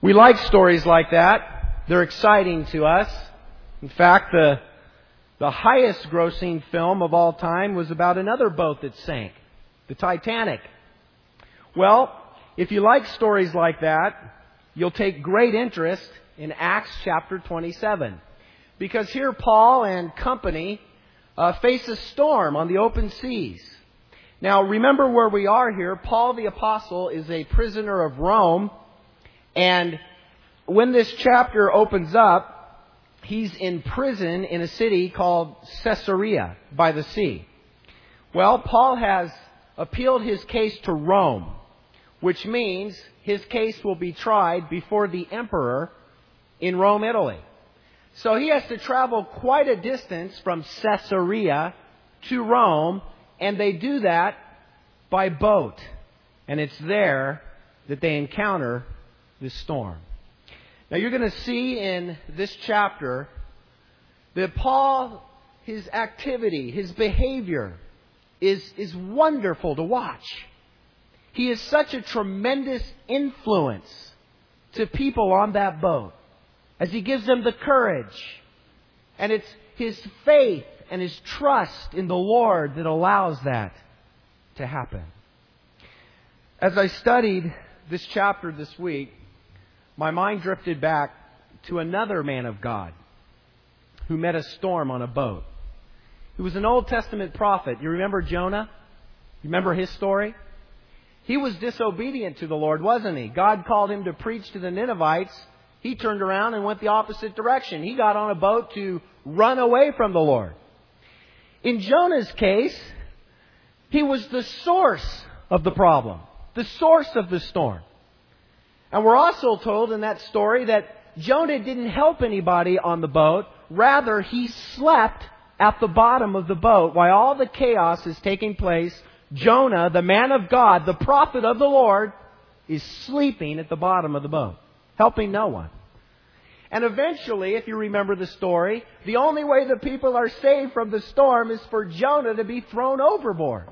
We like stories like that. They're exciting to us. In fact, the highest grossing film of all time was about another boat that sank, the Titanic. Well, if you like stories like that, you'll take great interest in Acts chapter 27. Because here Paul and company face a storm on the open seas. Now, remember where we are here. Paul the Apostle is a prisoner of Rome. And when this chapter opens up, he's in prison in a city called Caesarea by the sea. Well, Paul has appealed his case to Rome, which means his case will be tried before the emperor in Rome, Italy. So he has to travel quite a distance from Caesarea to Rome, and they do that by boat. And it's there that they encounter this storm. Now you're going to see in this chapter that Paul, his activity, his behavior is wonderful to watch. He is such a tremendous influence to people on that boat as he gives them the courage. And it's his faith and his trust in the Lord that allows that to happen. As I studied this chapter this week, my mind drifted back to another man of God who met a storm on a boat. He was an Old Testament prophet. You remember Jonah? You remember his story? He was disobedient to the Lord, wasn't he? God called him to preach to the Ninevites. He turned around and went the opposite direction. He got on a boat to run away from the Lord. In Jonah's case, he was the source of the problem, the source of the storm. And we're also told in that story that Jonah didn't help anybody on the boat. Rather, he slept at the bottom of the boat while all the chaos is taking place. Jonah, the man of God, the prophet of the Lord, is sleeping at the bottom of the boat, helping no one. And eventually, if you remember the story, the only way the people are saved from the storm is for Jonah to be thrown overboard.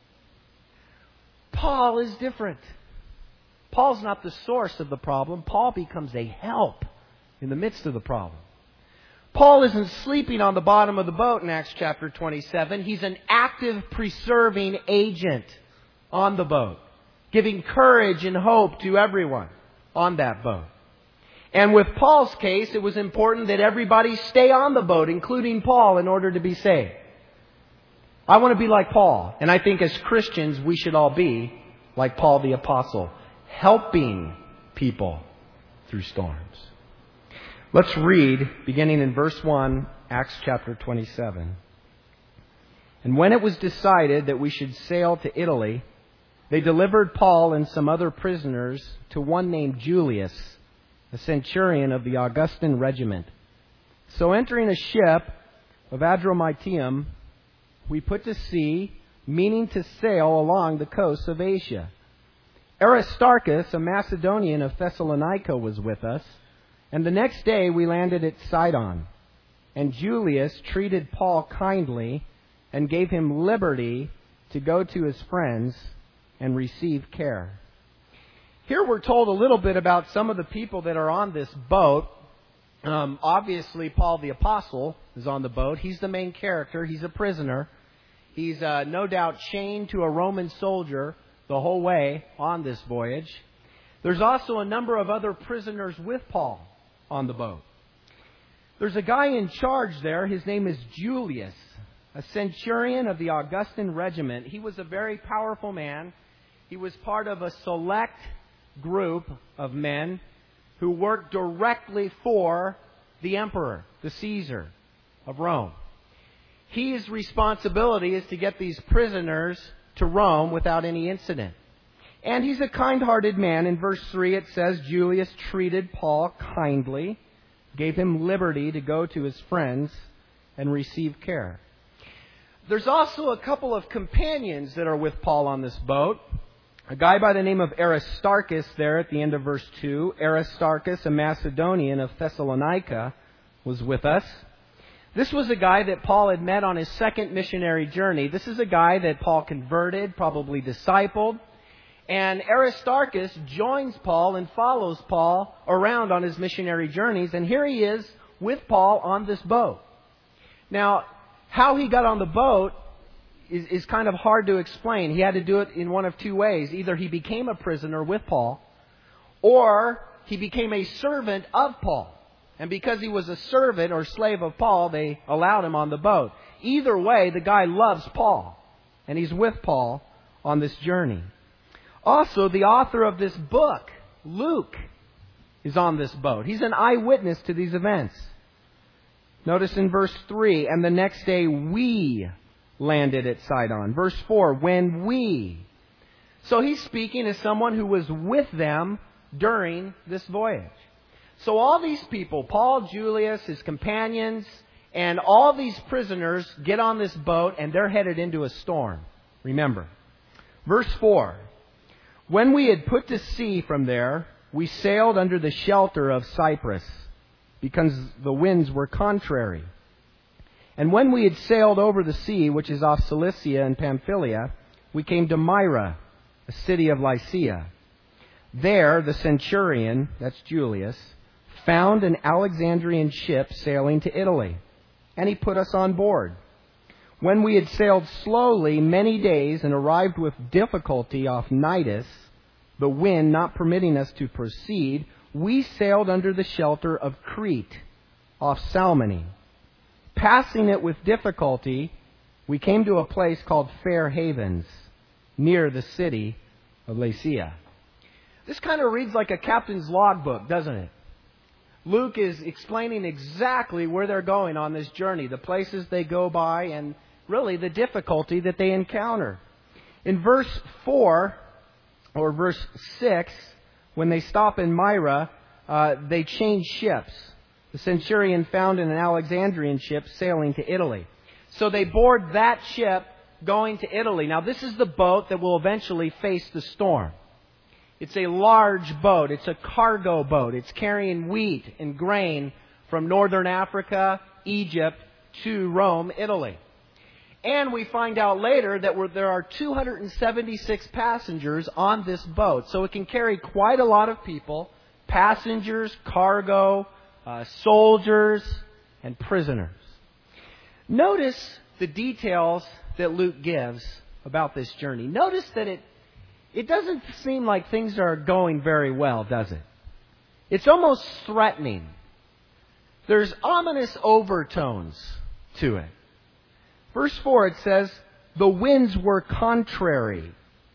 Paul is different. Paul's not the source of the problem. Paul becomes a help in the midst of the problem. Paul isn't sleeping on the bottom of the boat in Acts chapter 27. He's an active preserving agent on the boat, giving courage and hope to everyone on that boat. And with Paul's case, it was important that everybody stay on the boat, including Paul, in order to be saved. I want to be like Paul, and I think as Christians we should all be like Paul the Apostle, helping people through storms. Let's read, beginning in verse 1, Acts chapter 27. And when it was decided that we should sail to Italy, they delivered Paul and some other prisoners to one named Julius, a centurion of the Augustan regiment. So entering a ship of Adramyttium, we put to sea, meaning to sail along the coast of Asia. Aristarchus, a Macedonian of Thessalonica, was with us, and the next day we landed at Sidon. And Julius treated Paul kindly and gave him liberty to go to his friends and receive care. Here we're told a little bit about some of the people that are on this boat. Obviously, Paul the Apostle is on the boat. He's the main character. He's a prisoner. He's no doubt chained to a Roman soldier the whole way on this voyage. There's also a number of other prisoners with Paul on the boat. There's a guy in charge there. His name is Julius, a centurion of the Augustan regiment. He was a very powerful man. He was part of a select group of men who worked directly for the emperor, the Caesar of Rome. His responsibility is to get these prisoners to Rome without any incident. And he's a kind-hearted man. In verse 3 it says, Julius treated Paul kindly, gave him liberty to go to his friends and receive care. There's also a couple of companions that are with Paul on this boat. A guy by the name of Aristarchus there at the end of verse 2. Aristarchus, a Macedonian of Thessalonica, was with us. This was a guy that Paul had met on his second missionary journey. This is a guy that Paul converted, probably discipled. And Aristarchus joins Paul and follows Paul around on his missionary journeys. And here he is with Paul on this boat. Now, how he got on the boat is kind of hard to explain. He had to do it in one of two ways. Either he became a prisoner with Paul, or he became a servant of Paul. And because he was a servant or slave of Paul, they allowed him on the boat. Either way, the guy loves Paul. And he's with Paul on this journey. Also, the author of this book, Luke, is on this boat. He's an eyewitness to these events. Notice in verse 3, and the next day we landed at Sidon. Verse 4, when we. So he's speaking as someone who was with them during this voyage. So all these people, Paul, Julius, his companions, and all these prisoners get on this boat and they're headed into a storm. Remember. Verse 4, when we had put to sea from there, we sailed under the shelter of Cyprus, because the winds were contrary. And when we had sailed over the sea, which is off Cilicia and Pamphylia, we came to Myra, a city of Lycia. There the centurion, that's Julius, found an Alexandrian ship sailing to Italy, and he put us on board. When we had sailed slowly many days and arrived with difficulty off Cnidus, the wind not permitting us to proceed, we sailed under the shelter of Crete, off Salmone. Passing it with difficulty, we came to a place called Fair Havens, near the city of Lasea. This kind of reads like a captain's logbook, doesn't it? Luke is explaining exactly where they're going on this journey, the places they go by, and really the difficulty that they encounter. In verse 4, or verse 6, when they stop in Myra, they change ships. The centurion found an Alexandrian ship sailing to Italy. So they board that ship going to Italy. Now this is the boat that will eventually face the storm. It's a large boat. It's a cargo boat. It's carrying wheat and grain from northern Africa, Egypt, to Rome, Italy. And we find out later that there are 276 passengers on this boat. So it can carry quite a lot of people, passengers, cargo, soldiers, and prisoners. Notice the details that Luke gives about this journey. Notice that it doesn't seem like things are going very well, does it? It's almost threatening. There's ominous overtones to it. Verse 4, it says, the winds were contrary.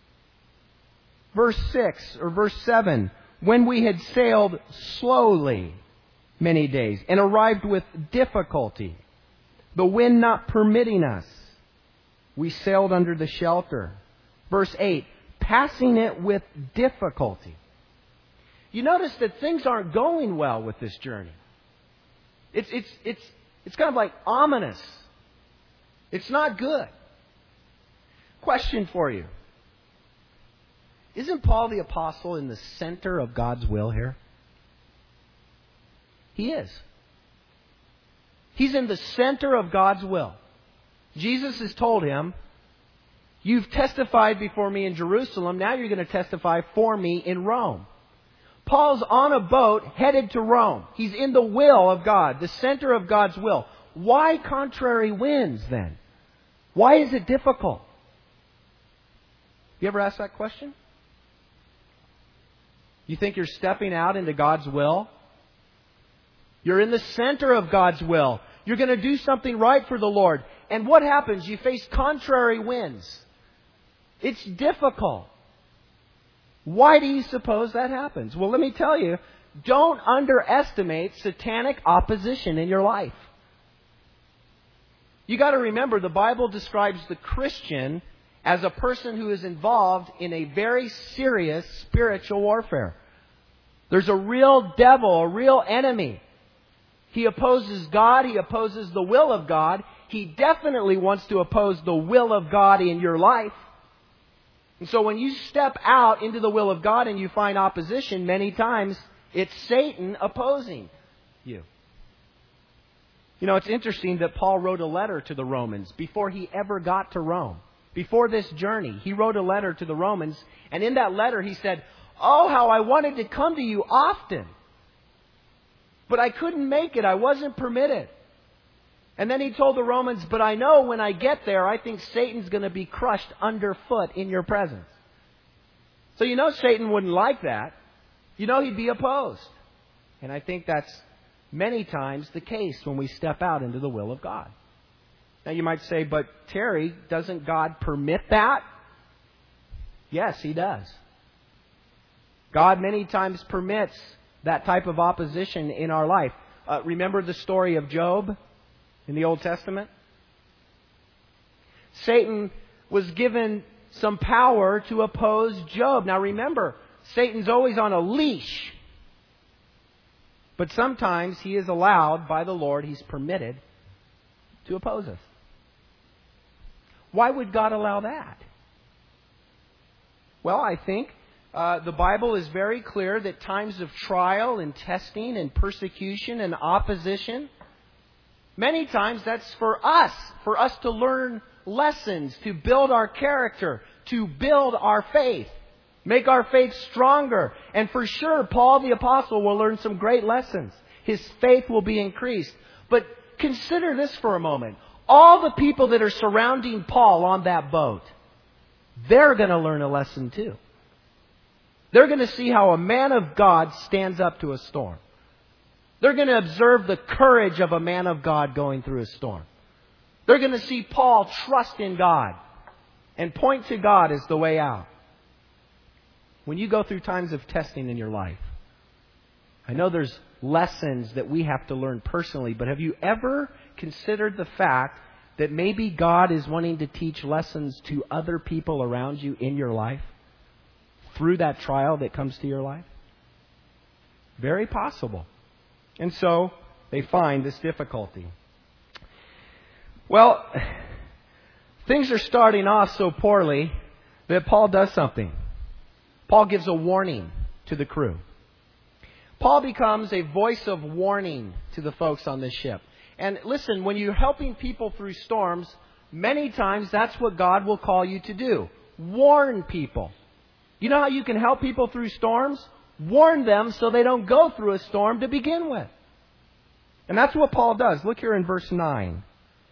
Verse 6, or verse 7, when we had sailed slowly many days and arrived with difficulty, the wind not permitting us, we sailed under the shelter. Verse 8, passing it with difficulty. You notice that things aren't going well with this journey. It's kind of like ominous. It's not good. Question for you. Isn't Paul the Apostle in the center of God's will here? He is. He's in the center of God's will. Jesus has told him, you've testified before me in Jerusalem, now you're going to testify for me in Rome. Paul's on a boat headed to Rome. He's in the will of God, the center of God's will. Why contrary winds then? Why is it difficult? You ever ask that question? You think you're stepping out into God's will? You're in the center of God's will. You're going to do something right for the Lord. And what happens? You face contrary winds. It's difficult. Why do you suppose that happens? Well, let me tell you, don't underestimate satanic opposition in your life. You got to remember, the Bible describes the Christian as a person who is involved in a very serious spiritual warfare. There's a real devil, a real enemy. He opposes God. He opposes the will of God. He definitely wants to oppose the will of God in your life. And so when you step out into the will of God and you find opposition, many times it's Satan opposing you. You know, it's interesting that Paul wrote a letter to the Romans before he ever got to Rome. before this journey, he wrote a letter to the Romans, and in that letter he said, "Oh, how I wanted to come to you often, but I couldn't make it. I wasn't permitted." And then he told the Romans, "But I know when I get there, I think Satan's going to be crushed underfoot in your presence." So you know Satan wouldn't like that. You know he'd be opposed. And I think that's many times the case when we step out into the will of God. Now you might say, "But Terry, doesn't God permit that?" Yes, He does. God many times permits that type of opposition in our life. Remember the story of Job in the Old Testament? Satan was given some power to oppose Job. Now remember, Satan's always on a leash. But sometimes he is allowed by the Lord, he's permitted to oppose us. Why would God allow that? Well, I think the Bible is very clear that times of trial and testing and persecution and opposition, many times that's for us to learn lessons, to build our character, to build our faith, make our faith stronger. And for sure, Paul the Apostle will learn some great lessons. His faith will be increased. But consider this for a moment. All the people that are surrounding Paul on that boat, they're going to learn a lesson too. They're going to see how a man of God stands up to a storm. They're going to observe the courage of a man of God going through a storm. They're going to see Paul trust in God and point to God as the way out. When you go through times of testing in your life, I know there's lessons that we have to learn personally, but have you ever considered the fact that maybe God is wanting to teach lessons to other people around you in your life through that trial that comes to your life? Very possible. And so they find this difficulty. Well, things are starting off so poorly that Paul does something. Paul gives a warning to the crew. Paul becomes a voice of warning to the folks on this ship. And listen, when you're helping people through storms, many times that's what God will call you to do. Warn people. You know how you can help people through storms? Warn them so they don't go through a storm to begin with. And that's what Paul does. Look here in verse 9.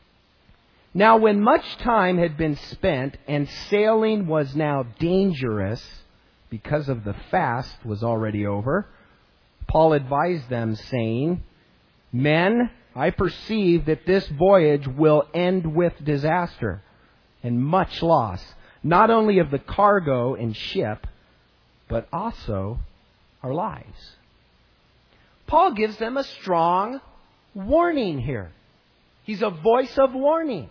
Now when much time had been spent and sailing was now dangerous because of the fast was already over, Paul advised them, saying, Men, I perceive that this voyage will end with disaster and much loss, not only of the cargo and ship, but also our lives. Paul gives them a strong warning here. He's a voice of warning.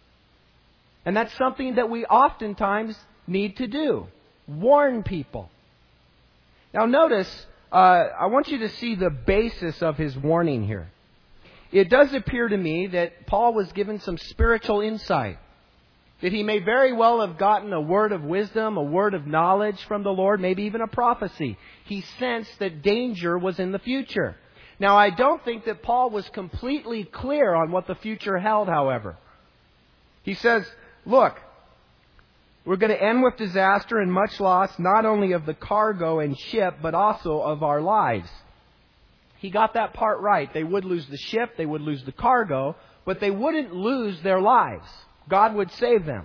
And that's something that we oftentimes need to do. Warn people. Now notice, I want you to see the basis of his warning here. It does appear to me that Paul was given some spiritual insight. That he may very well have gotten a word of wisdom, a word of knowledge from the Lord, maybe even a prophecy. He sensed that danger was in the future. Now, I don't think that Paul was completely clear on what the future held, however. He says, look, we're going to end with disaster and much loss, not only of the cargo and ship, but also of our lives. He got that part right. They would lose the ship, they would lose the cargo, but they wouldn't lose their lives. God would save them.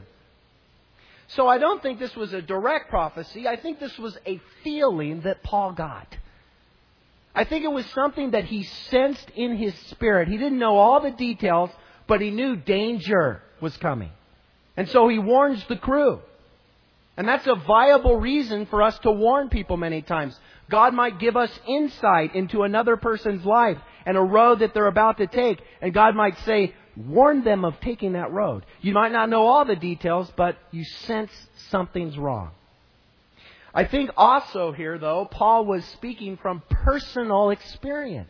So I don't think this was a direct prophecy. I think this was a feeling that Paul got. I think it was something that he sensed in his spirit. He didn't know all the details, but he knew danger was coming. And so he warns the crew. And that's a viable reason for us to warn people many times. God might give us insight into another person's life and a road that they're about to take. And God might say, warn them of taking that road. You might not know all the details, but you sense something's wrong. I think also here, though, Paul was speaking from personal experience.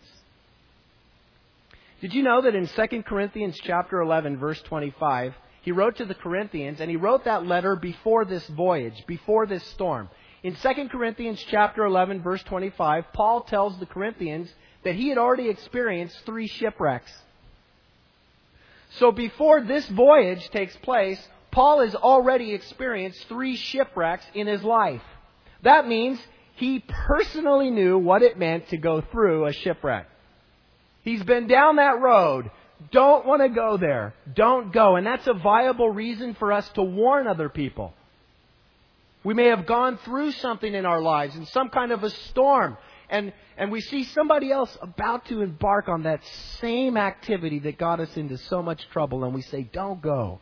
Did you know that in 2 Corinthians chapter 11, verse 25, he wrote to the Corinthians, and he wrote that letter before this voyage, before this storm. In 2 Corinthians chapter 11, verse 25, Paul tells the Corinthians that he had already experienced 3 shipwrecks. So before this voyage takes place, Paul has already experienced 3 shipwrecks in his life. That means he personally knew what it meant to go through a shipwreck. He's been down that road. Don't want to go there. Don't go. And that's a viable reason for us to warn other people. We may have gone through something in our lives, in some kind of a storm, and we see somebody else about to embark on that same activity that got us into so much trouble, and we say, don't go.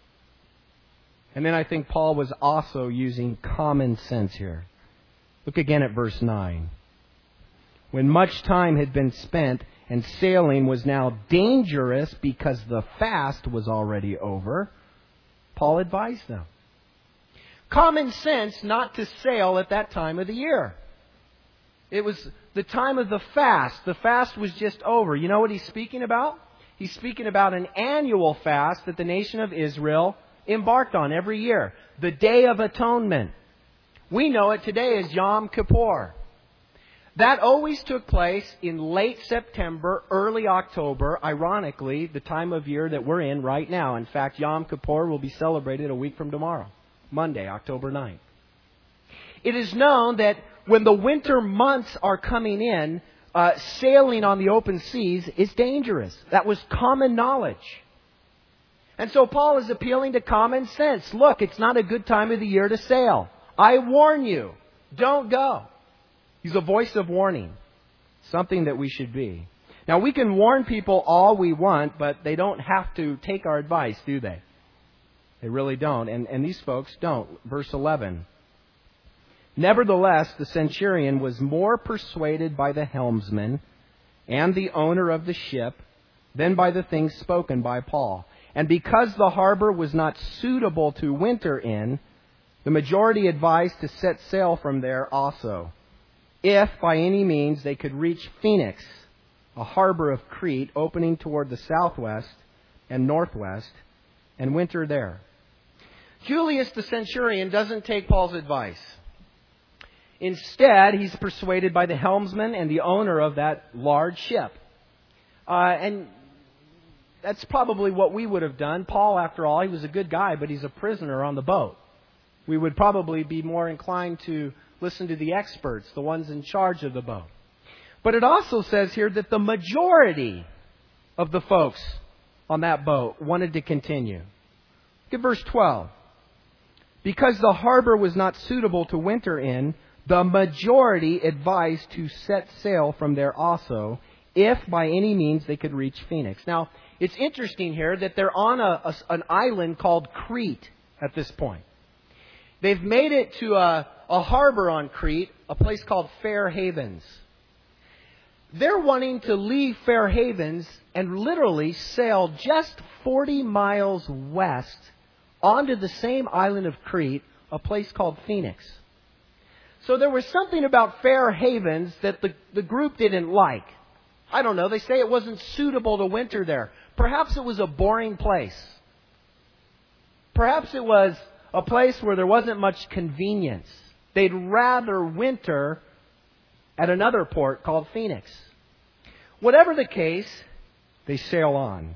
And then I think Paul was also using common sense here. Look again at verse 9. When much time had been spent and sailing was now dangerous because the fast was already over, Paul advised them. Common sense not to sail at that time of the year. It was the time of the fast. The fast was just over. You know what he's speaking about? He's speaking about an annual fast that the nation of Israel embarked on every year. The Day of Atonement. We know it today as Yom Kippur. That always took place in late September, early October, ironically, the time of year that we're in right now. In fact, Yom Kippur will be celebrated a week from tomorrow, Monday, October 9th. It is known that when the winter months are coming in, sailing on the open seas is dangerous. That was common knowledge. And so Paul is appealing to common sense. Look, it's not a good time of the year to sail. I warn you, don't go. He's a voice of warning, something that we should be. Now, we can warn people all we want, but they don't have to take our advice, do they? They really don't, and these folks don't. Verse 11. Nevertheless, the centurion was more persuaded by the helmsman and the owner of the ship than by the things spoken by Paul. And because the harbor was not suitable to winter in, the majority advised to set sail from there also, if by any means they could reach Phoenix, a harbor of Crete opening toward the southwest and northwest, and winter there. Julius the centurion doesn't take Paul's advice. Instead, he's persuaded by the helmsman and the owner of that large ship. And that's probably what we would have done. Paul, after all, he was a good guy, but he's a prisoner on the boat. We would probably be more inclined to listen to the experts, the ones in charge of the boat. But it also says here that the majority of the folks on that boat wanted to continue. Look at verse 12. Because the harbor was not suitable to winter in, the majority advised to set sail from there also, if by any means they could reach Phoenix. Now, it's interesting here that they're on an island called Crete at this point. They've made it to a harbor on Crete, a place called Fair Havens. They're wanting to leave Fair Havens and literally sail just 40 miles west onto the same island of Crete, a place called Phoenix. So there was something about Fair Havens that the group didn't like. I don't know, they say it wasn't suitable to winter there. Perhaps it was a boring place. Perhaps it was a place where there wasn't much convenience. They'd rather winter at another port called Phoenix. Whatever the case, they sail on.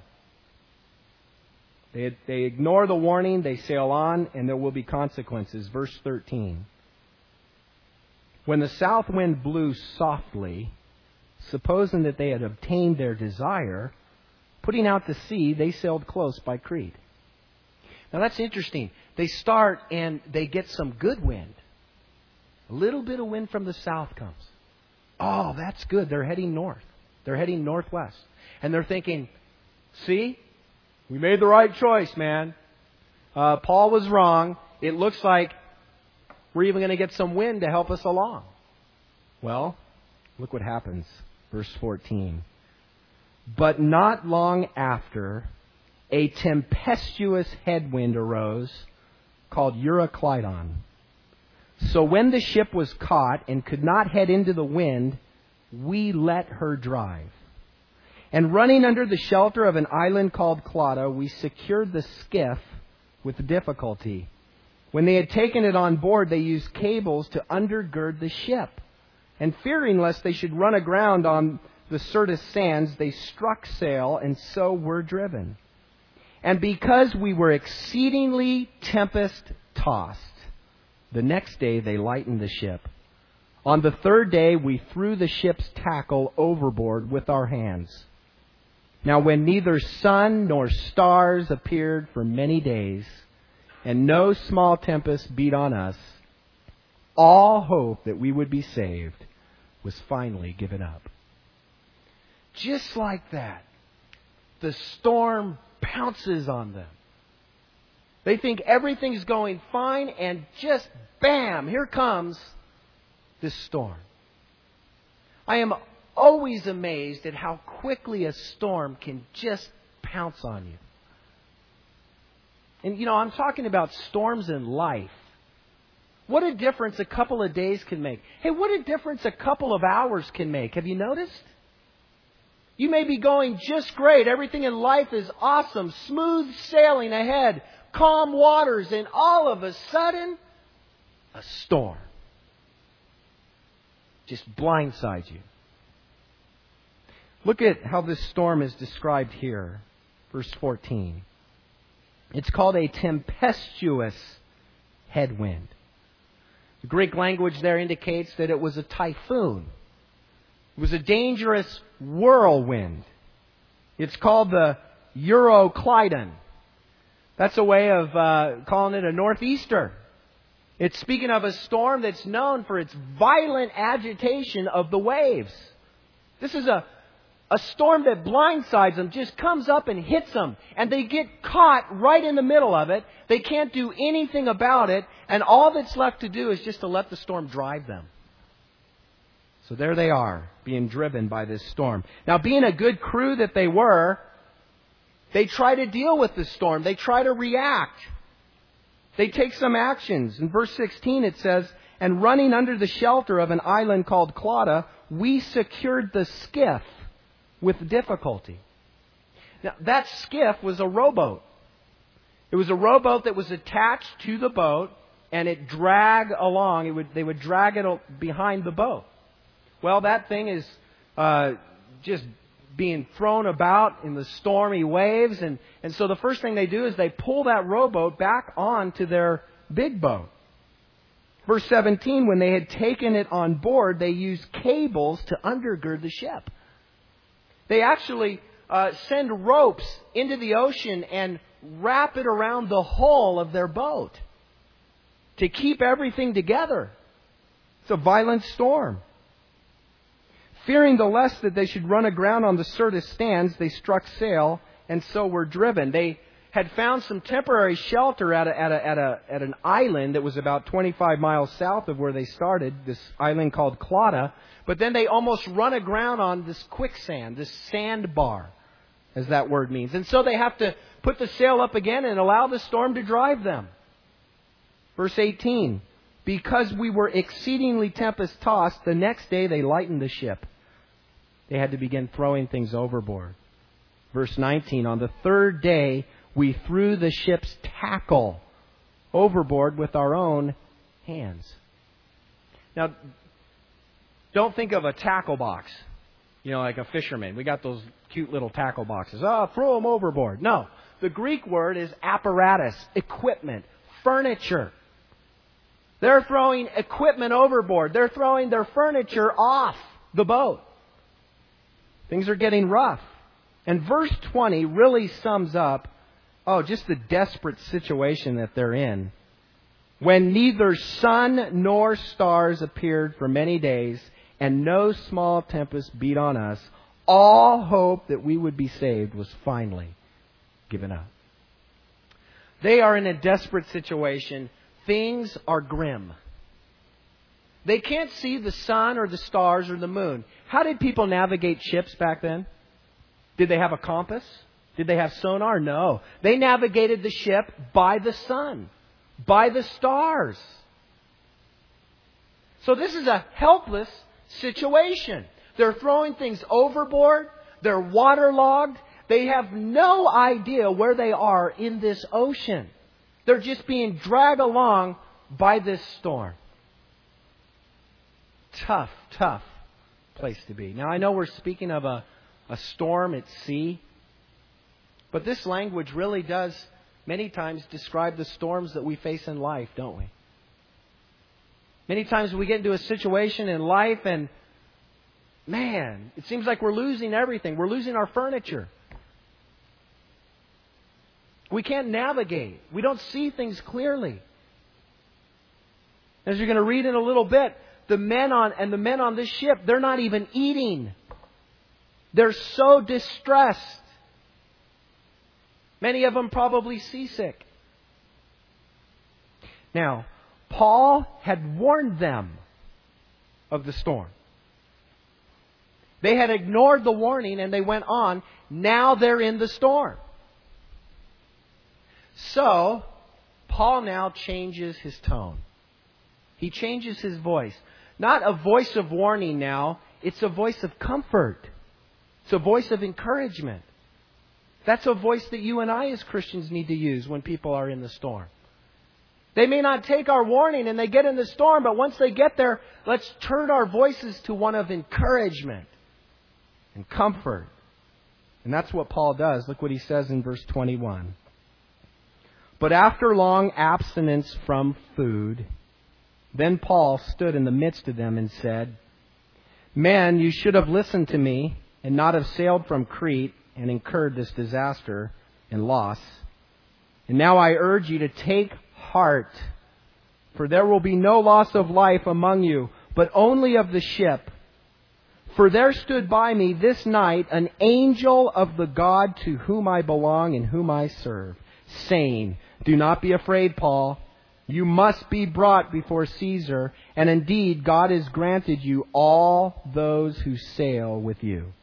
They ignore the warning, they sail on, and there will be consequences. Verse 13. When the south wind blew softly, supposing that they had obtained their desire, putting out to sea, they sailed close by Crete. Now that's interesting. They start and they get some good wind. A little bit of wind from the south comes. Oh, that's good. They're heading north. They're heading northwest. And they're thinking, see, we made the right choice, man. Paul was wrong. It looks like we're even going to get some wind to help us along. Well, look what happens. Verse 14. But not long after, a tempestuous headwind arose called Euroclydon. So when the ship was caught and could not head into the wind, we let her drive. And running under the shelter of an island called Clauda, we secured the skiff with difficulty. When they had taken it on board, they used cables to undergird the ship. And fearing lest they should run aground on the Syrtis sands, they struck sail and so were driven. And because we were exceedingly tempest-tossed, the next day they lightened the ship. On the third day we threw the ship's tackle overboard with our hands. Now when neither sun nor stars appeared for many days, and no small tempest beat on us, all hope that we would be saved was finally given up. Just like that, the storm pounces on them. They think everything's going fine, and just bam, here comes this storm. I am always amazed at how quickly a storm can just pounce on you. And I'm talking about storms in life. What a difference a couple of days can make. Hey, what a difference a couple of hours can make. Have you noticed? You may be going just great. Everything in life is awesome. Smooth sailing ahead. Calm waters. And all of a sudden, a storm just blindsides you. Look at how this storm is described here. Verse 14. It's called a tempestuous headwind. The Greek language there indicates that it was a typhoon. It was a dangerous whirlwind. It's called the Euroclydon. That's a way of calling it a northeaster. It's speaking of a storm that's known for its violent agitation of the waves. This is a storm that blindsides them, just comes up and hits them. And they get caught right in the middle of it. They can't do anything about it. And all that's left to do is just to let the storm drive them. So there they are, being driven by this storm. Now, being a good crew that they were, they try to deal with the storm. They try to react. They take some actions. In verse 16 it says, and running under the shelter of an island called Clauda, we secured the skiff with difficulty. Now, that skiff was a rowboat. It was a rowboat that was attached to the boat, and it dragged along. They would drag it behind the boat. Well, that thing is just being thrown about in the stormy waves. And so the first thing they do is they pull that rowboat back onto their big boat. Verse 17, when they had taken it on board, they used cables to undergird the ship. They actually send ropes into the ocean and wrap it around the hull of their boat to keep everything together. It's a violent storm. Fearing the lest that they should run aground on the Syrtis stands, they struck sail and so were driven. They had found some temporary shelter at an island that was about 25 miles south of where they started, this island called Clauda. But then they almost run aground on this quicksand, this sandbar, as that word means. And so they have to put the sail up again and allow the storm to drive them. Verse 18, because we were exceedingly tempest-tossed, the next day they lightened the ship. They had to begin throwing things overboard. Verse 19, on the third day we threw the ship's tackle overboard with our own hands. Now, don't think of a tackle box, like a fisherman. We got those cute little tackle boxes. Throw them overboard. No, the Greek word is apparatus, equipment, furniture. They're throwing equipment overboard. They're throwing their furniture off the boat. Things are getting rough. And verse 20 really sums up, just the desperate situation that they're in. When neither sun nor stars appeared for many days, and no small tempest beat on us, all hope that we would be saved was finally given up. They are in a desperate situation. Things are grim. They can't see the sun or the stars or the moon. How did people navigate ships back then? Did they have a compass? Did they have sonar? No. They navigated the ship by the sun, by the stars. So this is a helpless situation. They're throwing things overboard. They're waterlogged. They have no idea where they are in this ocean. They're just being dragged along by this storm. Tough place to be. Now, I know we're speaking of a storm at sea. But this language really does many times describe the storms that we face in life, don't we? Many times we get into a situation in life and, man, it seems like we're losing everything. We're losing our furniture. We can't navigate. We don't see things clearly. As you're going to read in a little bit, the men on this ship, they're not even eating. They're so distressed. Many of them probably seasick. Now, Paul had warned them of the storm. They had ignored the warning and they went on. Now they're in the storm. So, Paul now changes his tone. He changes his voice. Not a voice of warning now. It's a voice of comfort. It's a voice of encouragement. That's a voice that you and I as Christians need to use when people are in the storm. They may not take our warning and they get in the storm, but once they get there, let's turn our voices to one of encouragement and comfort. And that's what Paul does. Look what he says in verse 21. But after long abstinence from food, then Paul stood in the midst of them and said, Men, you should have listened to me and not have sailed from Crete and incurred this disaster and loss. And now I urge you to take heart, for there will be no loss of life among you, but only of the ship. For there stood by me this night an angel of the God to whom I belong and whom I serve, saying, Do not be afraid, Paul. You must be brought before Caesar, and indeed God has granted you all those who sail with you.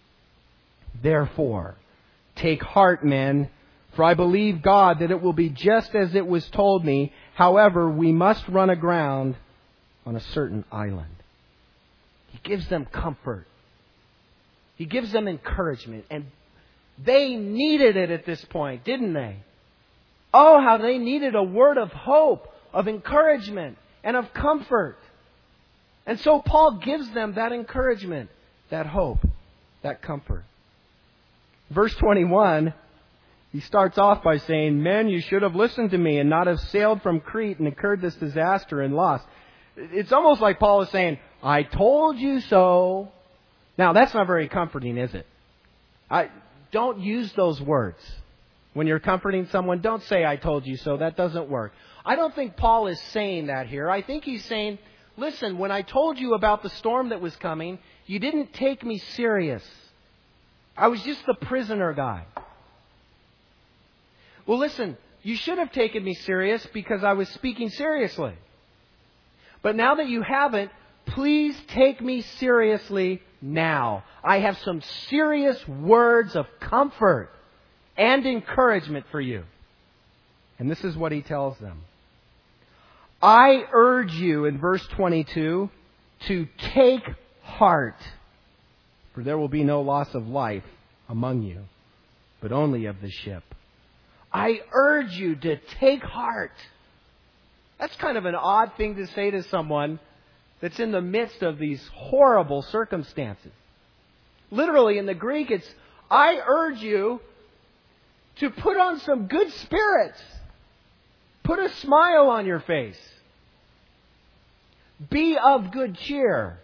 Therefore, take heart, men, for I believe God that it will be just as it was told me. However, we must run aground on a certain island. He gives them comfort. He gives them encouragement. And they needed it at this point, didn't they? Oh, how they needed a word of hope, of encouragement, and of comfort. And so Paul gives them that encouragement, that hope, that comfort. Verse 21, he starts off by saying, Men, you should have listened to me and not have sailed from Crete and incurred this disaster and loss. It's almost like Paul is saying, I told you so. Now, that's not very comforting, is it? Don't use those words. When you're comforting someone, don't say, I told you so. That doesn't work. I don't think Paul is saying that here. I think he's saying, listen, when I told you about the storm that was coming, you didn't take me serious. I was just the prisoner guy. Well, listen, you should have taken me serious because I was speaking seriously. But now that you haven't, please take me seriously now. I have some serious words of comfort and encouragement for you. And this is what he tells them. I urge you, in verse 22, to take heart, for there will be no loss of life among you, but only of the ship. I urge you to take heart. That's kind of an odd thing to say to someone that's in the midst of these horrible circumstances. Literally in the Greek, it's, I urge you to put on some good spirits. Put a smile on your face. Be of good cheer.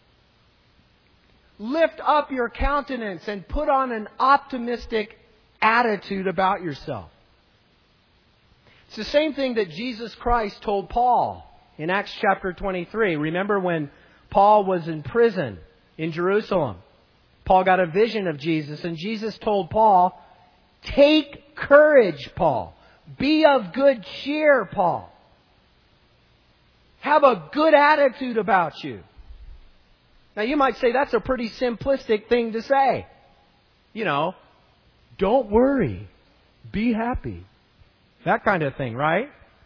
Lift up your countenance and put on an optimistic attitude about yourself. It's the same thing that Jesus Christ told Paul in Acts chapter 23. Remember when Paul was in prison in Jerusalem? Paul got a vision of Jesus, and Jesus told Paul, take courage, Paul. Be of good cheer, Paul. Have a good attitude about you. Now you might say that's a pretty simplistic thing to say. You know, don't worry. Be happy. That kind of thing, right?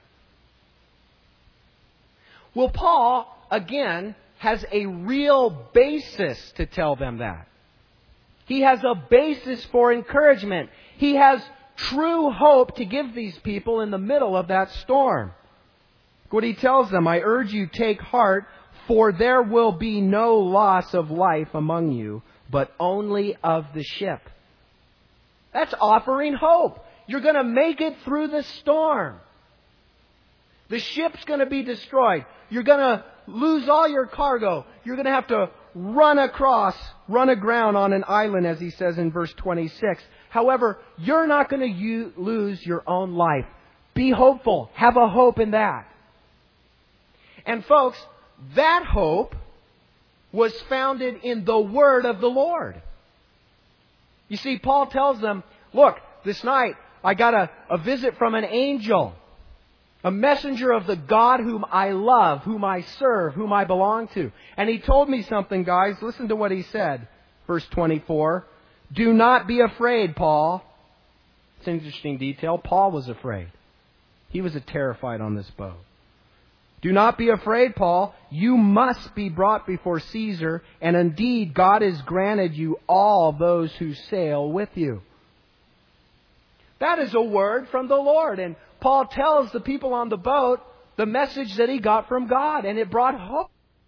Well, Paul, again, has a real basis to tell them that. He has a basis for encouragement. He has true hope to give these people in the middle of that storm. What he tells them, I urge you, take heart, for there will be no loss of life among you, but only of the ship. That's offering hope. You're going to make it through the storm. The ship's going to be destroyed. You're going to lose all your cargo. You're going to have to run aground on an island, as he says in verse 26. However, you're not going to lose your own life. Be hopeful. Have a hope in that. And folks, that hope was founded in the Word of the Lord. You see, Paul tells them, look, this night I got a visit from an angel, a messenger of the God whom I love, whom I serve, whom I belong to. And he told me something, guys. Listen to what he said. Verse 24. Do not be afraid, Paul. It's an interesting detail. Paul was afraid. He was terrified on this boat. Do not be afraid, Paul. You must be brought before Caesar, and indeed God has granted you all those who sail with you. That is a word from the Lord. And Paul tells the people on the boat the message that he got from God, and it brought hope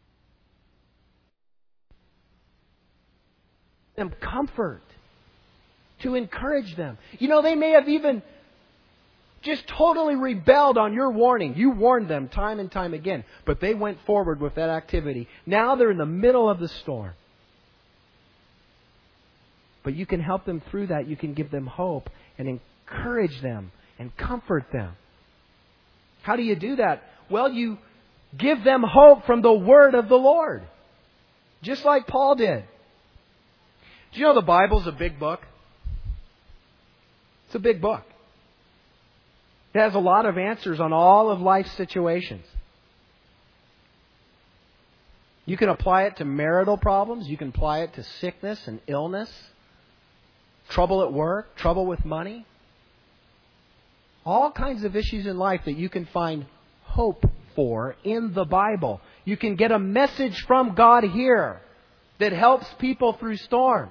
and comfort to encourage them. You know, they may have even just totally rebelled on your warning. You warned them time and time again, but they went forward with that activity. Now they're in the middle of the storm. But you can help them through that. You can give them hope and encourage them and comfort them. How do you do that? Well, you give them hope from the Word of the Lord. Just like Paul did. Do you know the Bible's a big book? It's a big book. It has a lot of answers on all of life's situations. You can apply it to marital problems. You can apply it to sickness and illness. Trouble at work. Trouble with money. All kinds of issues in life that you can find hope for in the Bible. You can get a message from God here that helps people through storms.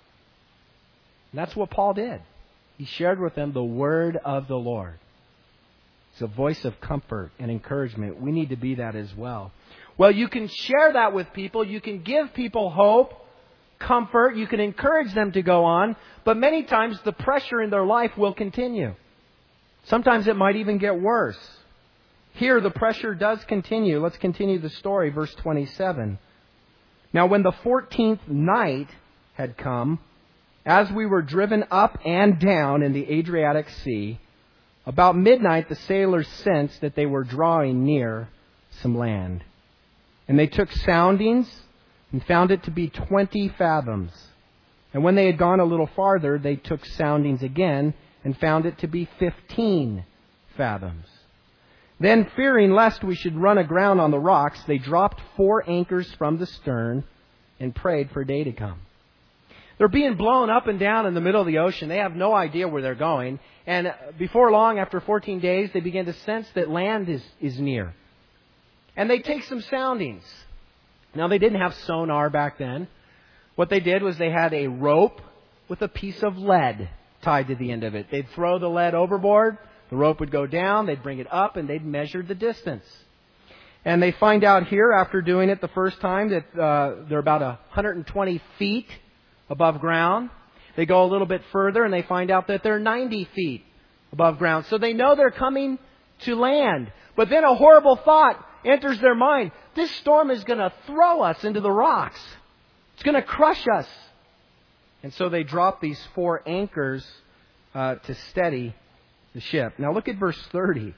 And that's what Paul did. He shared with them the Word of the Lord. It's a voice of comfort and encouragement. We need to be that as well. Well, you can share that with people. You can give people hope, comfort. You can encourage them to go on. But many times the pressure in their life will continue. Sometimes it might even get worse. Here the pressure does continue. Let's continue the story. Verse 27. Now when the 14th night had come, as we were driven up and down in the Adriatic Sea, about midnight the sailors sensed that they were drawing near some land. And they took soundings and found it to be 20 fathoms. And when they had gone a little farther, they took soundings again and found it to be 15 fathoms. Then, fearing lest we should run aground on the rocks, they dropped 4 anchors from the stern and prayed for day to come. They're being blown up and down in the middle of the ocean. They have no idea where they're going. And before long, after 14 days, they begin to sense that land is near. And they take some soundings. Now, they didn't have sonar back then. What they did was they had a rope with a piece of lead tied to the end of it. They'd throw the lead overboard. The rope would go down. They'd bring it up, and they'd measure the distance. And they find out here, after doing it the first time, that they're about 120 feet above ground. They go a little bit further and they find out that they're 90 feet above ground. So they know they're coming to land. But then a horrible thought enters their mind. This storm is going to throw us into the rocks. It's going to crush us. And so they drop these 4 anchors to steady the ship. Now look at verse 30.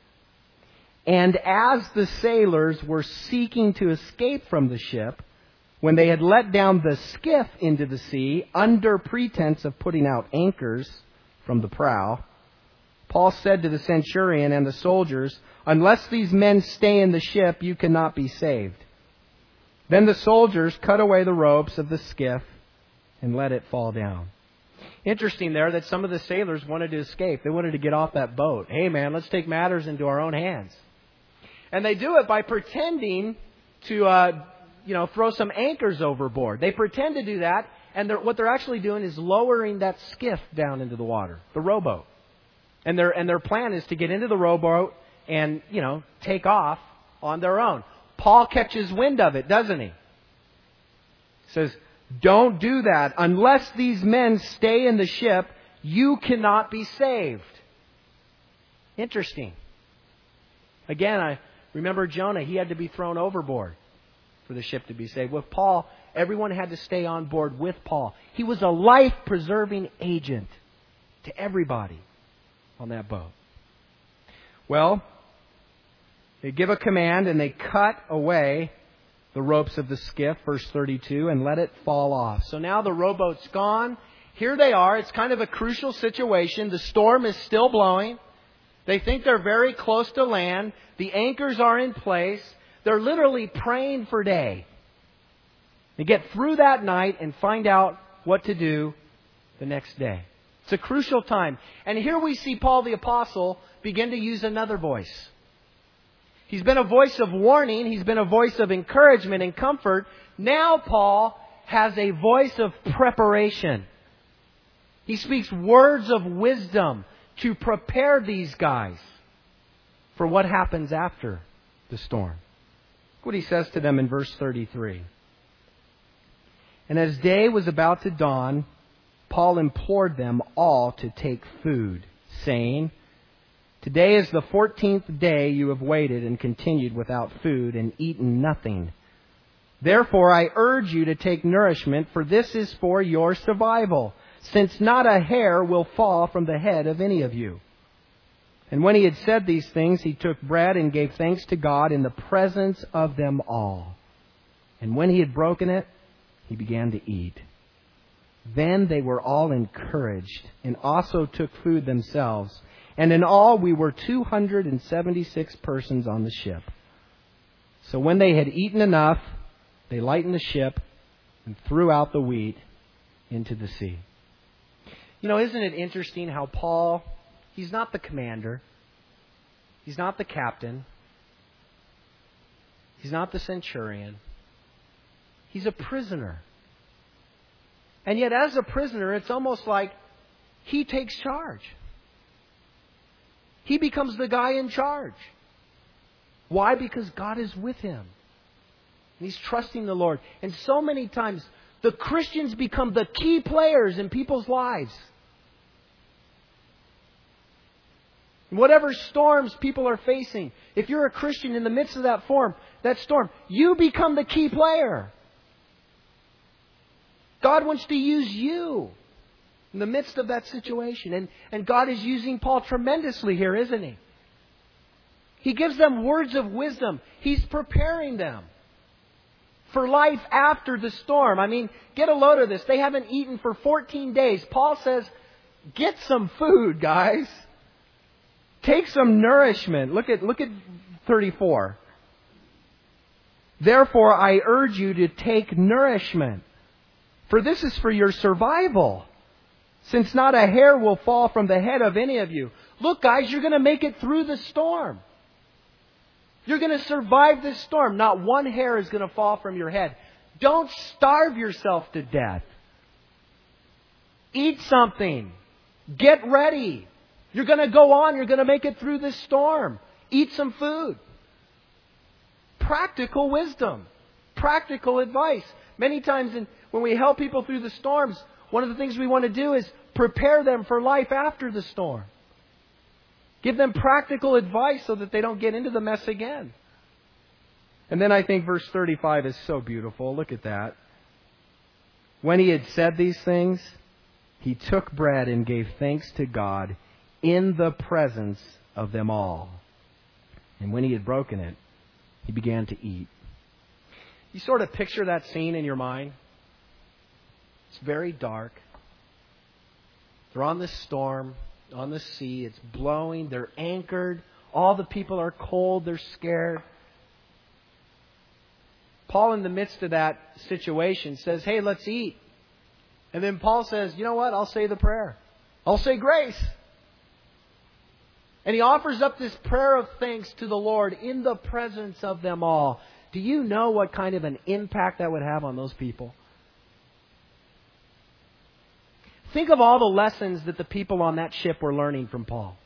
And as the sailors were seeking to escape from the ship, when they had let down the skiff into the sea, under pretense of putting out anchors from the prow, Paul said to the centurion and the soldiers, "Unless these men stay in the ship, you cannot be saved." Then the soldiers cut away the ropes of the skiff and let it fall down. Interesting there that some of the sailors wanted to escape. They wanted to get off that boat. Hey man, let's take matters into our own hands. And they do it by pretending to throw some anchors overboard. They pretend to do that, and what they're actually doing is lowering that skiff down into the water, the rowboat. And their plan is to get into the rowboat and, take off on their own. Paul catches wind of it, doesn't he? He says, "Don't do that. Unless these men stay in the ship, you cannot be saved. Interesting. Again, I remember Jonah. He had to be thrown overboard for the ship to be saved. With Paul, everyone had to stay on board with Paul. He was a life-preserving agent to everybody on that boat. Well, they give a command and they cut away the ropes of the skiff, verse 32, and let it fall off. So now the rowboat's gone. Here they are. It's kind of a crucial situation. The storm is still blowing. They think they're very close to land. The anchors are in place. They're literally praying for day. They get through that night and find out what to do the next day. It's a crucial time. And here we see Paul the Apostle begin to use another voice. He's been a voice of warning. He's been a voice of encouragement and comfort. Now Paul has a voice of preparation. He speaks words of wisdom to prepare these guys for what happens after the storm. Look what he says to them in verse 33. And as day was about to dawn, Paul implored them all to take food, saying, Today is the 14th day you have waited and continued without food and eaten nothing. Therefore I urge you to take nourishment, for this is for your survival, since not a hair will fall from the head of any of you. And when he had said these things, he took bread and gave thanks to God in the presence of them all. And when he had broken it, he began to eat. Then they were all encouraged and also took food themselves. And in all we were 276 persons on the ship. So when they had eaten enough, they lightened the ship and threw out the wheat into the sea. You know, isn't it interesting how Paul, he's not the commander. He's not the captain. He's not the centurion. He's a prisoner. And yet as a prisoner, it's almost like he takes charge. He becomes the guy in charge. Why? Because God is with him. And he's trusting the Lord. And so many times, the Christians become the key players in people's lives. Whatever storms people are facing, if you're a Christian in the midst of that storm, you become the key player. God wants to use you in the midst of that situation. And God is using Paul tremendously here, isn't He? He gives them words of wisdom. He's preparing them for life after the storm. I mean, get a load of this. They haven't eaten for 14 days. Paul says, get some food, guys. Take some nourishment. Look at 34. Therefore, I urge you to take nourishment, for this is for your survival, since not a hair will fall from the head of any of you. Look, guys, you're going to make it through the storm. You're going to survive this storm. Not one hair is going to fall from your head. Don't starve yourself to death. Eat something. Get ready. You're going to go on. You're going to make it through this storm. Eat some food. Practical wisdom. Practical advice. Many times when we help people through the storms, one of the things we want to do is prepare them for life after the storm. Give them practical advice so that they don't get into the mess again. And then I think verse 35 is so beautiful. Look at that. When he had said these things, he took bread and gave thanks to God in the presence of them all. And when he had broken it, he began to eat. You sort of picture that scene in your mind. It's very dark. They're on this storm, on the sea. It's blowing. They're anchored. All the people are cold. They're scared. Paul, in the midst of that situation, says, hey, let's eat. And then Paul says, you know what? I'll say the prayer. I'll say grace. And he offers up this prayer of thanks to the Lord in the presence of them all. Do you know what kind of an impact that would have on those people? Think of all the lessons that the people on that ship were learning from Paul.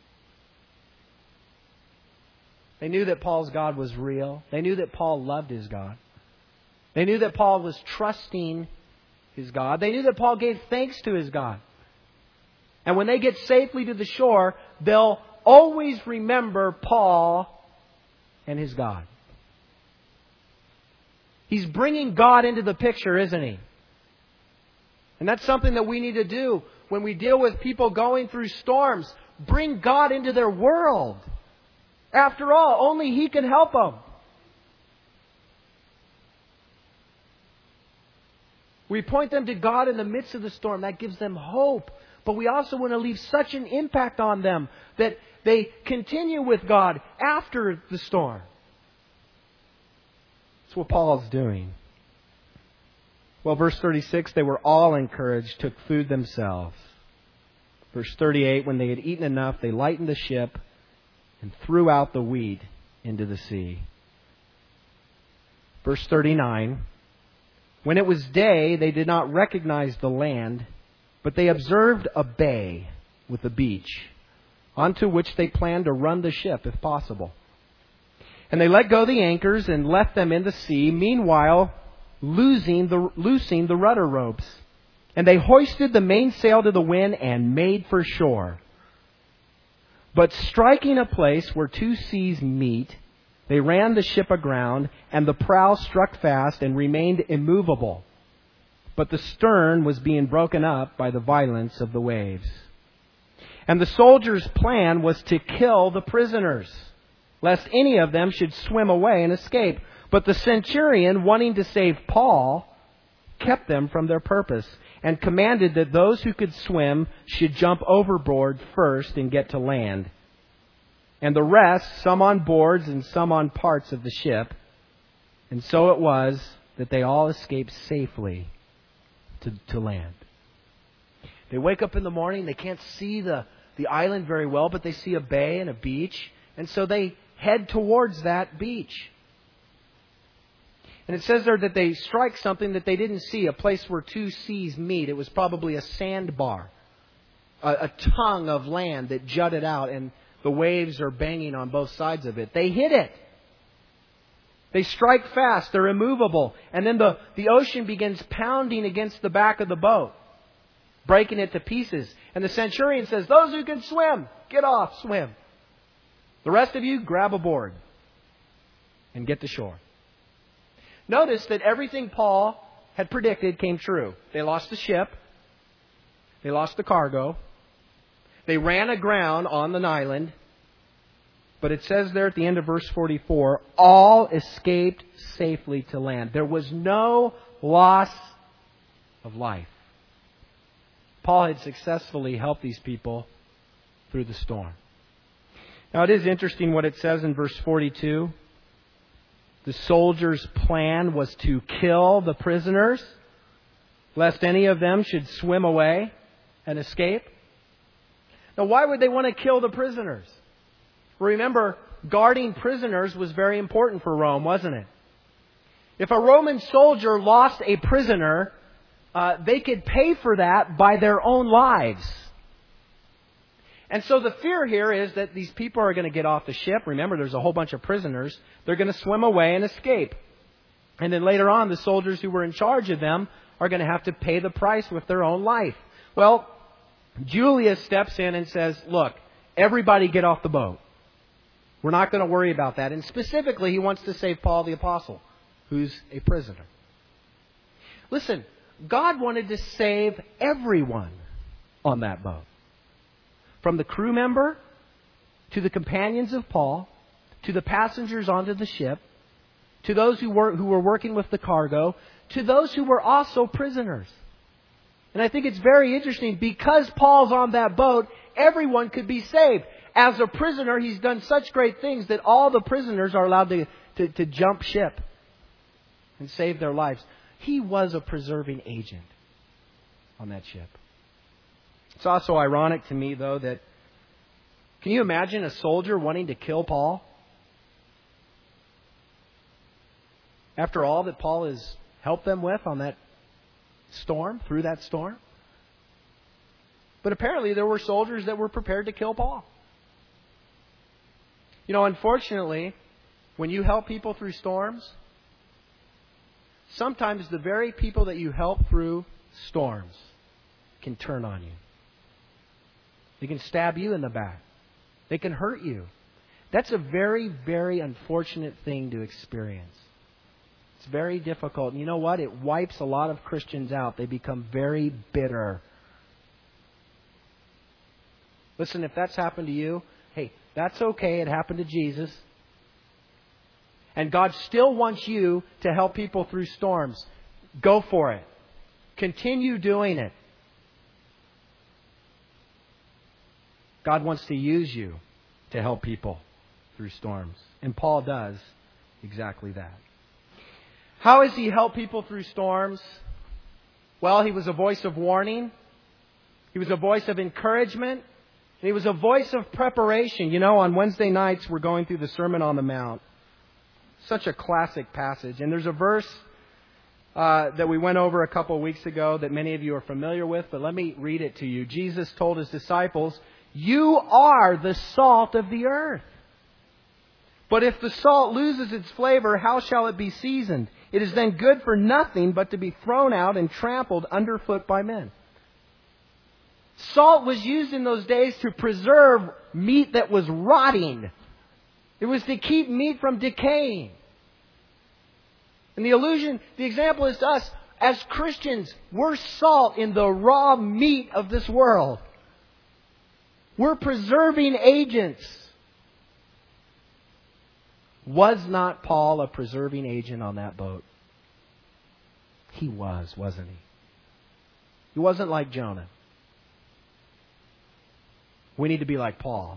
They knew that Paul's God was real. They knew that Paul loved his God. They knew that Paul was trusting his God. They knew that Paul gave thanks to his God. And when they get safely to the shore, they'll always remember Paul and his God. He's bringing God into the picture, isn't he? And that's something that we need to do when we deal with people going through storms. Bring God into their world. After all, only He can help them. We point them to God in the midst of the storm. That gives them hope. But we also want to leave such an impact on them that they continue with God after the storm. That's what Paul's doing. Well, verse 36, they were all encouraged, took food themselves. Verse 38, when they had eaten enough, they lightened the ship and threw out the wheat into the sea. Verse 39, when it was day, they did not recognize the land, but they observed a bay with a beach, onto which they planned to run the ship if possible. And they let go the anchors and left them in the sea, meanwhile loosing the rudder ropes. And they hoisted the mainsail to the wind and made for shore. But striking a place where two seas meet, they ran the ship aground, and the prow struck fast and remained immovable. But the stern was being broken up by the violence of the waves. And the soldiers' plan was to kill the prisoners, lest any of them should swim away and escape. But the centurion, wanting to save Paul, kept them from their purpose, and commanded that those who could swim should jump overboard first and get to land. And the rest, some on boards and some on parts of the ship. And so it was that they all escaped safely to land. They wake up in the morning, they can't see the island very well, but they see a bay and a beach. And so they head towards that beach. And it says there that they strike something that they didn't see, a place where two seas meet. It was probably a sandbar, a tongue of land that jutted out, and the waves are banging on both sides of it. They hit it. They strike fast. They're immovable. And then the ocean begins pounding against the back of the boat, breaking it to pieces. And the centurion says, those who can swim, get off, swim. The rest of you, grab a board and get to shore. Notice that everything Paul had predicted came true. They lost the ship. They lost the cargo. They ran aground on an island. But it says there at the end of verse 44, all escaped safely to land. There was no loss of life. Paul had successfully helped these people through the storm. Now it is interesting what it says in verse 42. The soldiers' plan was to kill the prisoners, lest any of them should swim away and escape. Now, why would they want to kill the prisoners? Remember, guarding prisoners was very important for Rome, wasn't it? If a Roman soldier lost a prisoner, they could pay for that by their own lives. And so the fear here is that these people are going to get off the ship. Remember, there's a whole bunch of prisoners. They're going to swim away and escape. And then later on, the soldiers who were in charge of them are going to have to pay the price with their own life. Well, Julius steps in and says, look, everybody get off the boat. We're not going to worry about that. And specifically, he wants to save Paul the Apostle, who's a prisoner. Listen, God wanted to save everyone on that boat. From the crew member, to the companions of Paul, to the passengers onto the ship, to those who were working with the cargo, to those who were also prisoners. And I think it's very interesting, because Paul's on that boat, everyone could be saved. As a prisoner, he's done such great things that all the prisoners are allowed to jump ship and save their lives. He was a preserving agent on that ship. It's also ironic to me, though, that can you imagine a soldier wanting to kill Paul? After all that Paul has helped them with on that storm, through that storm. But apparently there were soldiers that were prepared to kill Paul. You know, unfortunately, when you help people through storms, sometimes the very people that you help through storms can turn on you. They can stab you in the back. They can hurt you. That's a very, very unfortunate thing to experience. It's very difficult. And you know what? It wipes a lot of Christians out. They become very bitter. Listen, if that's happened to you, hey, that's okay. It happened to Jesus. And God still wants you to help people through storms. Go for it. Continue doing it. God wants to use you to help people through storms. And Paul does exactly that. How has he helped people through storms? Well, he was a voice of warning. He was a voice of encouragement. And he was a voice of preparation. You know, on Wednesday nights, we're going through the Sermon on the Mount. Such a classic passage. And there's a verse that we went over a couple of weeks ago that many of you are familiar with, but let me read it to you. Jesus told His disciples, "You are the salt of the earth. But if the salt loses its flavor, how shall it be seasoned? It is then good for nothing but to be thrown out and trampled underfoot by men." Salt was used in those days to preserve meat that was rotting. It was to keep meat from decaying. And the example is to us, as Christians, we're salt in the raw meat of this world. We're preserving agents. Was not Paul a preserving agent on that boat? He was, wasn't he? He wasn't like Jonah. We need to be like Paul.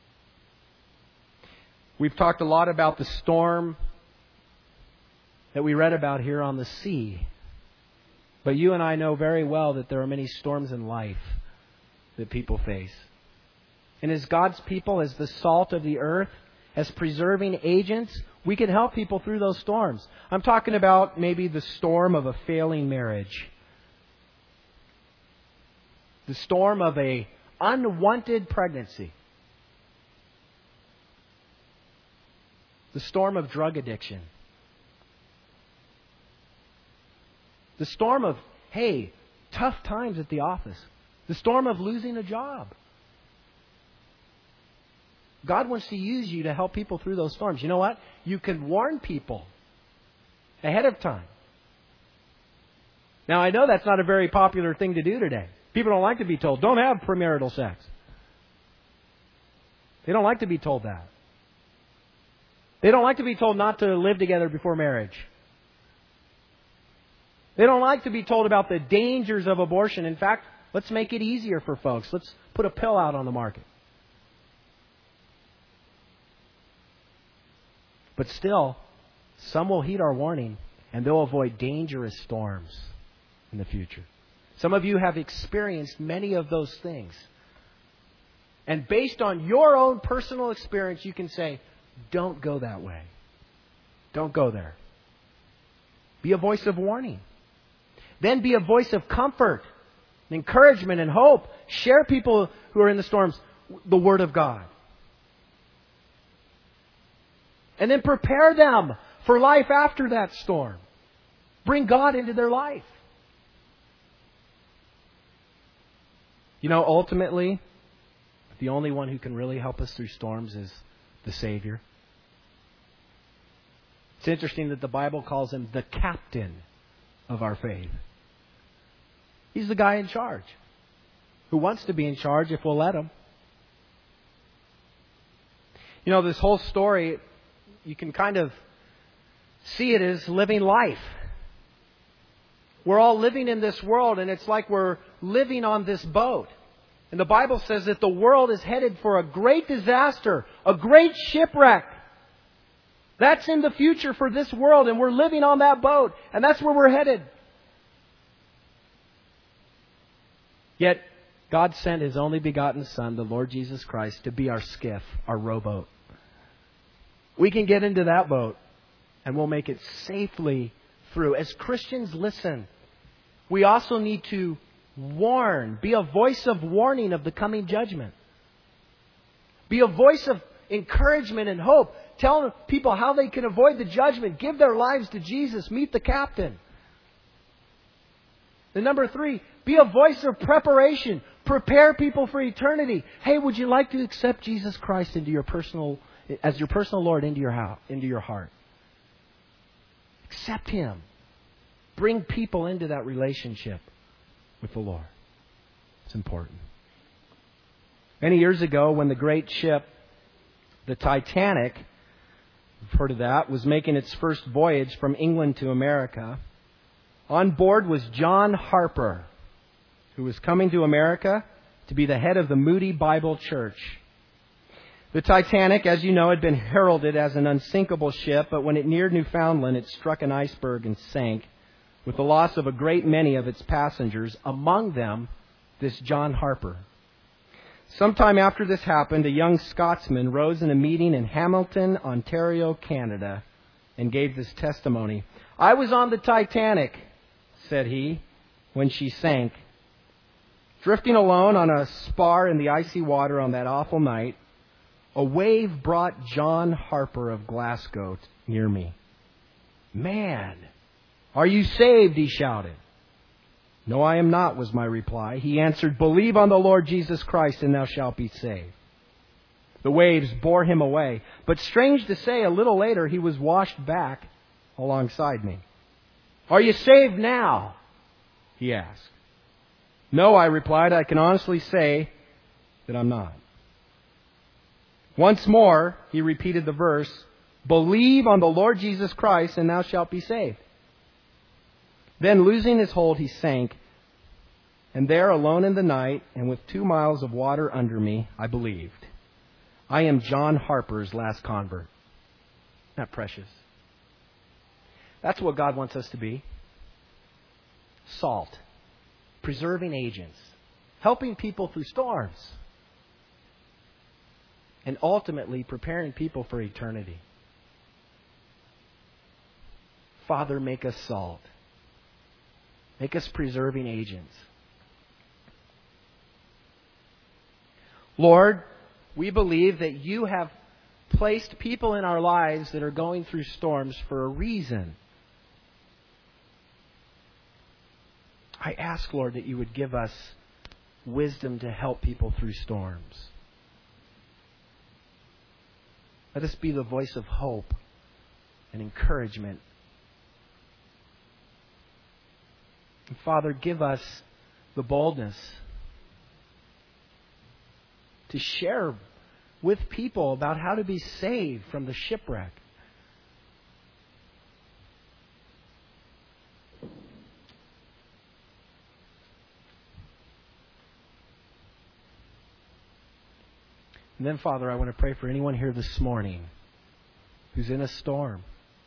We've talked a lot about the storm that we read about here on the sea. But you and I know very well that there are many storms in life that people face. And as God's people, as the salt of the earth, as preserving agents, we can help people through those storms. I'm talking about maybe the storm of a failing marriage. The storm of an unwanted pregnancy. The storm of drug addiction. The storm of, hey, tough times at the office. The storm of losing a job. God wants to use you to help people through those storms. You know what? You can warn people ahead of time. Now, I know that's not a very popular thing to do today. People don't like to be told, don't have premarital sex. They don't like to be told that. They don't like to be told not to live together before marriage. They don't like to be told about the dangers of abortion. In fact, let's make it easier for folks. Let's put a pill out on the market. But still, some will heed our warning and they'll avoid dangerous storms in the future. Some of you have experienced many of those things. And based on your own personal experience, you can say, don't go that way. Don't go there. Be a voice of warning. Then be a voice of comfort, encouragement, and hope. Share people who are in the storms the Word of God. And then prepare them for life after that storm. Bring God into their life. You know, ultimately, the only one who can really help us through storms is the Savior. It's interesting that the Bible calls Him the captain of our faith. He's the guy in charge, who wants to be in charge if we'll let Him. You know, this whole story, you can kind of see it as living life. We're all living in this world, and it's like we're living on this boat. And the Bible says that the world is headed for a great disaster, a great shipwreck. That's in the future for this world, and we're living on that boat, and that's where we're headed. Yet, God sent His only begotten Son, the Lord Jesus Christ, to be our skiff, our rowboat. We can get into that boat, and we'll make it safely through. As Christians, listen, we also need to warn, be a voice of warning of the coming judgment. Be a voice of encouragement and hope. Tell people how they can avoid the judgment. Give their lives to Jesus. Meet the captain. And number 3, be a voice of preparation. prepare people for eternity. Hey, would you like to accept Jesus Christ as your personal Lord into your heart? Accept Him. Bring people into that relationship with the Lord. It's important. Many years ago, when the great ship, the Titanic, you've heard of that, was making its first voyage from England to America, on board was John Harper, who was coming to America to be the head of the Moody Bible Church. The Titanic, as you know, had been heralded as an unsinkable ship, but when it neared Newfoundland, it struck an iceberg and sank, with the loss of a great many of its passengers, among them this John Harper. Sometime after this happened, a young Scotsman rose in a meeting in Hamilton, Ontario, Canada, and gave this testimony. "I was on the Titanic," said he, "when she sank. Drifting alone on a spar in the icy water on that awful night, a wave brought John Harper of Glasgow near me. 'Man, are you saved?' he shouted. 'No, I am not,' was my reply. He answered, 'Believe on the Lord Jesus Christ and thou shalt be saved.' The waves bore him away, but strange to say, a little later he was washed back alongside me. 'Are you saved now?' he asked. 'No,' I replied, 'I can honestly say that I'm not.' Once more, he repeated the verse, 'Believe on the Lord Jesus Christ and thou shalt be saved.' Then, losing his hold, he sank. And there, alone in the night, and with 2 miles of water under me, I believed. I am John Harper's last convert." Isn't that precious? That's what God wants us to be. Salt. Preserving agents. Helping people through storms. And ultimately preparing people for eternity. Father, make us salt. Make us preserving agents. Lord, we believe that you have placed people in our lives that are going through storms for a reason. I ask, Lord, that you would give us wisdom to help people through storms. Let us be the voice of hope and encouragement. And Father, give us the boldness to share with people about how to be saved from the shipwreck. And then, Father, I want to pray for anyone here this morning who's in a storm.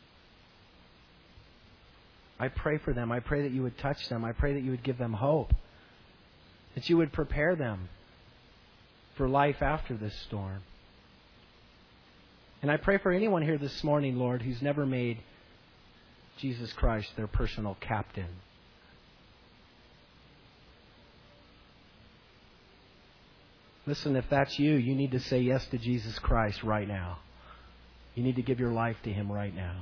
I pray for them. I pray that you would touch them. I pray that you would give them hope. That you would prepare them for life after this storm. And I pray for anyone here this morning, Lord, who's never made Jesus Christ their personal captain. Listen, if that's you, you need to say yes to Jesus Christ right now. You need to give your life to Him right now.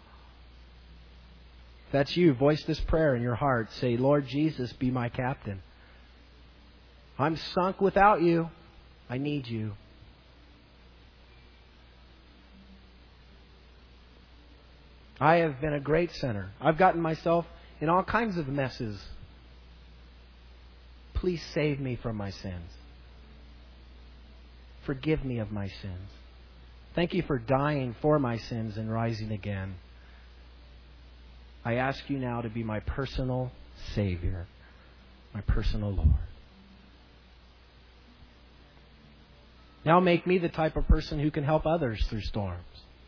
If that's you, voice this prayer in your heart. Say, Lord Jesus, be my captain. I'm sunk without you. I need you. I have been a great sinner. I've gotten myself in all kinds of messes. Please save me from my sins. Forgive me of my sins. Thank you for dying for my sins and rising again. I ask you now to be my personal Savior, my personal Lord. Now make me the type of person who can help others through storms.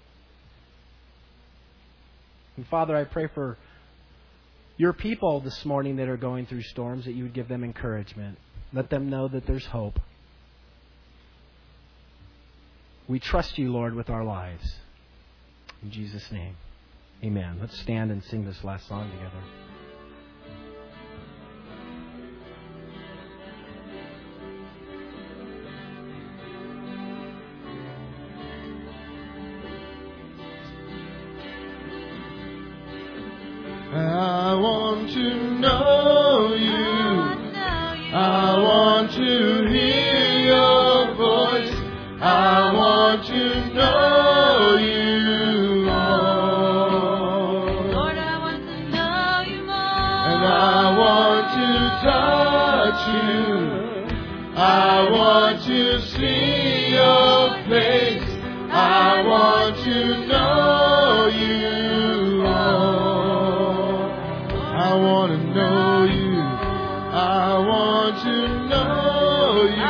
And Father, I pray for your people this morning that are going through storms, that you would give them encouragement. Let them know that there's hope. We trust you, Lord, with our lives. In Jesus' name, amen. Let's stand and sing this last song together. I want to know you. I want want to hear your voice. I want to know you more. Lord, I want to know you more. And I want to touch you. I want to see your face. I want to know you more. I want to know you. I want to know you.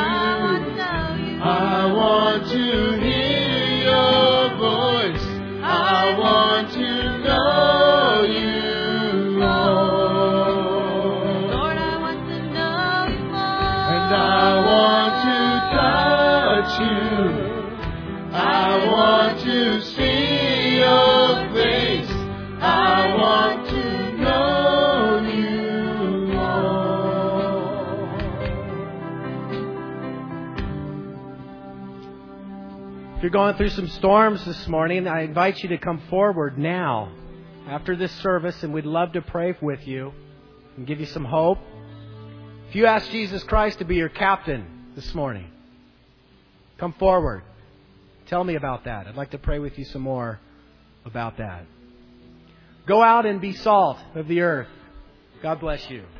I want to hear your voice. I want to know you more. Lord, I want to know you more. And I want to touch you. I want to see your face. I want to know you more. If you're going through some storms this morning, I invite you to come forward now after this service, and we'd love to pray with you and give you some hope. If you ask Jesus Christ to be your captain this morning, come forward. Tell me about that. I'd like to pray with you some more about that. Go out and be salt of the earth. God bless you.